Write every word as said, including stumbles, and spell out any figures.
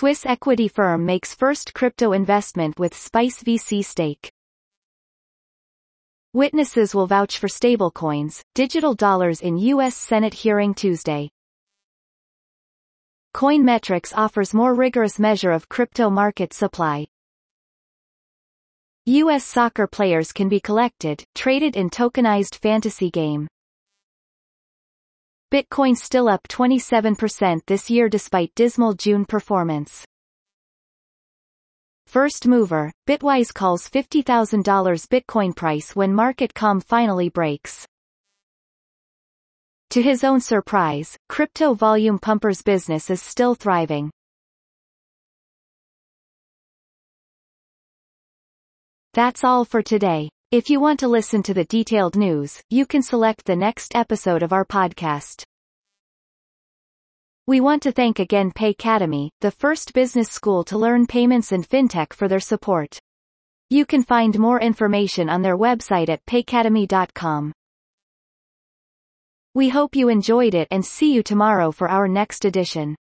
Swiss equity firm makes first crypto investment with Spice V C stake. Witnesses will vouch for stablecoins, digital dollars in U S Senate hearing Tuesday. Coinmetrics offers more rigorous measure of crypto market supply. U S soccer players can be collected, traded in tokenized fantasy game. Bitcoin still up twenty-seven percent this year despite dismal June performance. First mover, Bitwise calls fifty thousand dollars Bitcoin price when market calm finally breaks. To his own surprise, crypto volume pumpers business is still thriving. That's all for today. If you want to listen to the detailed news, you can select the next episode of our podcast. We want to thank again Paycademy, the first business school to learn payments and fintech, for their support. You can find more information on their website at paycademy dot com. We hope you enjoyed it and see you tomorrow for our next edition.